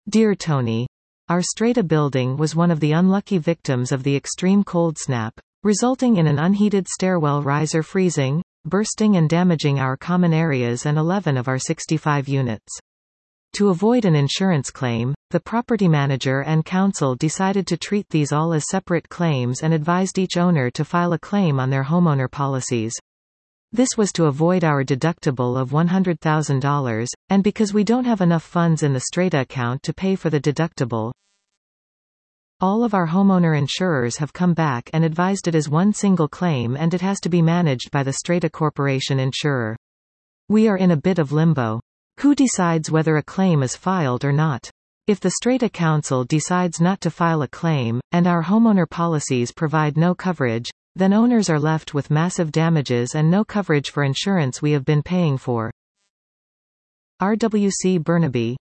Dear Tony, our strata building was one of the unlucky victims of the extreme cold snap, resulting in an unheated stairwell riser freezing, bursting and damaging our common areas and 11 of our 65 units. To avoid an insurance claim, the property manager and council decided to treat these all as separate claims and advised each owner to file a claim on their homeowner policies. This was to avoid our deductible of $100,000, and because we don't have enough funds in the strata account to pay for the deductible. All of our homeowner insurers have come back and advised it is one single claim and it has to be managed by the Strata Corporation insurer. We are in a bit of limbo. Who decides whether a claim is filed or not? If the Strata Council decides not to file a claim, and our homeowner policies provide no coverage, then owners are left with massive damages and no coverage for insurance we have been paying for. RWC Burnaby.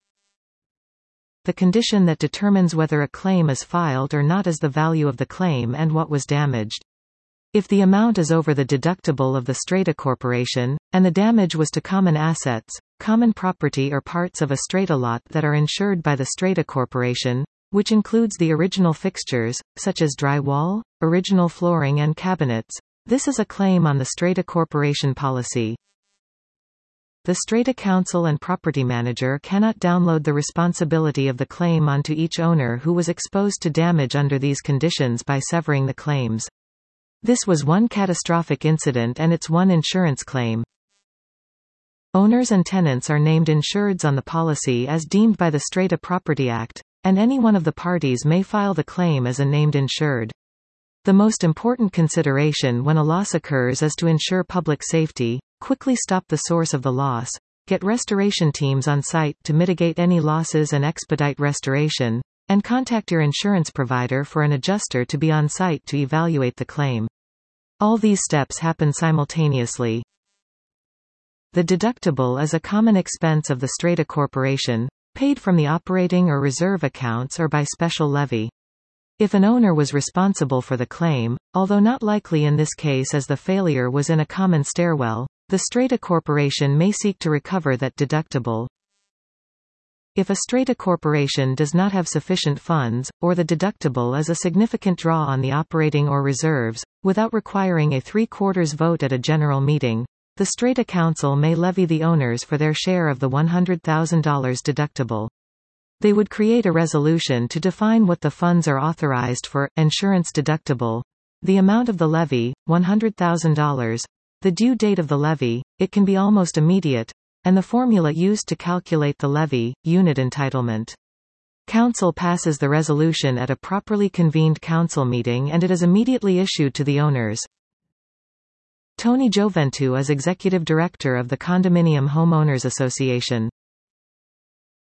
The condition that determines whether a claim is filed or not is the value of the claim and what was damaged. If the amount is over the deductible of the Strata Corporation, and the damage was to common assets, common property or parts of a strata lot that are insured by the Strata Corporation, which includes the original fixtures, such as drywall, original flooring and cabinets, this is a claim on the Strata Corporation policy. The Strata Council and property manager cannot download the responsibility of the claim onto each owner who was exposed to damage under these conditions by severing the claims. This was one catastrophic incident and it's one insurance claim. Owners and tenants are named insureds on the policy as deemed by the Strata Property Act, and any one of the parties may file the claim as a named insured. The most important consideration when a loss occurs is to ensure public safety, quickly stop the source of the loss, get restoration teams on site to mitigate any losses and expedite restoration, and contact your insurance provider for an adjuster to be on site to evaluate the claim. All these steps happen simultaneously. The deductible is a common expense of the Strata Corporation, paid from the operating or reserve accounts or by special levy. If an owner was responsible for the claim, although not likely in this case as the failure was in a common stairwell, the Strata Corporation may seek to recover that deductible. If a Strata Corporation does not have sufficient funds, or the deductible is a significant draw on the operating or reserves, without requiring a 3/4 vote at a general meeting, the Strata Council may levy the owners for their share of the $100,000 deductible. They would create a resolution to define what the funds are authorized for, insurance deductible, the amount of the levy, $100,000, the due date of the levy, it can be almost immediate, and the formula used to calculate the levy, unit entitlement. Council passes the resolution at a properly convened council meeting and it is immediately issued to the owners. Tony Gioventu is Executive Director of the Condominium Homeowners Association.